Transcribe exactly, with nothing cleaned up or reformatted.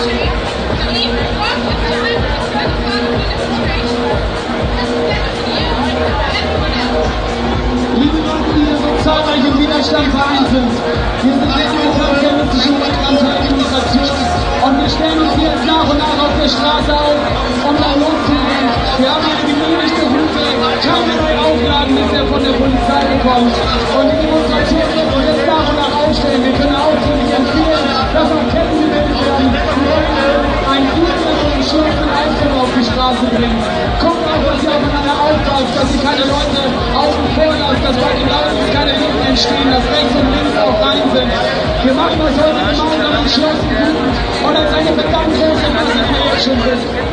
Liebe Leute, die hier so zahlreich im Widerstand vereint sind, wir sind eine feministische Anti-Migration und wir stellen uns hier jetzt nach und nach auf der Straße auf, um da loszugehen. Wir haben eine genehmigte Route, keinerlei Auflagen bisher von der Polizei bekommen und die Demonstration wird sich jetzt nach und nach aufstellen. Wir können ausdrücklich empfehlen, dass auch Ketten gebildet werden. Wir wollen einen guten und geschlossenen Auftritt auf die Straße bringen. Guckt auch, dass ihr aufeinander aufpasst, dass ihr keine Leute außen vor lasst, dass bei den Leuten keine Lücken entstehen, dass rechts und links auch rein sind. Wir machen das heute gemeinsam entschlossen gut und als eine verdammt große Masse, die wir jetzt schon sind.